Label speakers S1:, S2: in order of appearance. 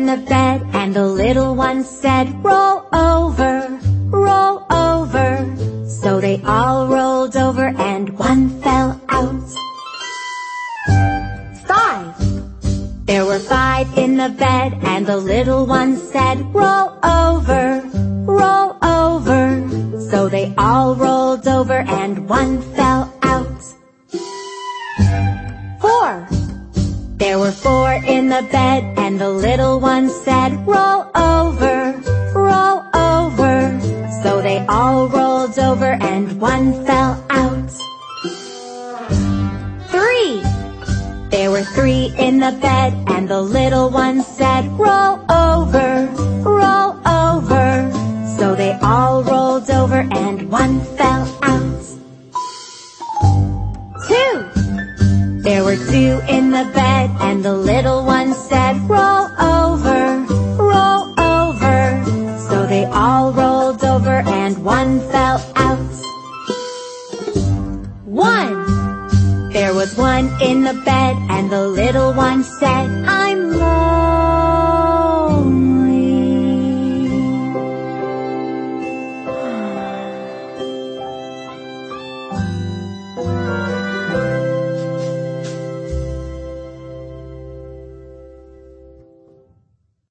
S1: in the bed, and the little one said, roll over, roll over. So they all rolled over and one fell out. 5. There were 5 in the bed, and the little one said, roll over, roll over. So they all rolled over and one fell out. 4. There were 4 in the bed, and the little one said, roll over, roll over. So they all rolled over and one fell out. 3. There were 3 in the bed, and the little one said, roll over, roll over. So they all rolled over and one fell out. 2. There were 2 in the bed, and the little one said, roll over, roll over. So they all rolled over and one fell out. 1. There was 1 in the bed, and the little one said, I'm lost.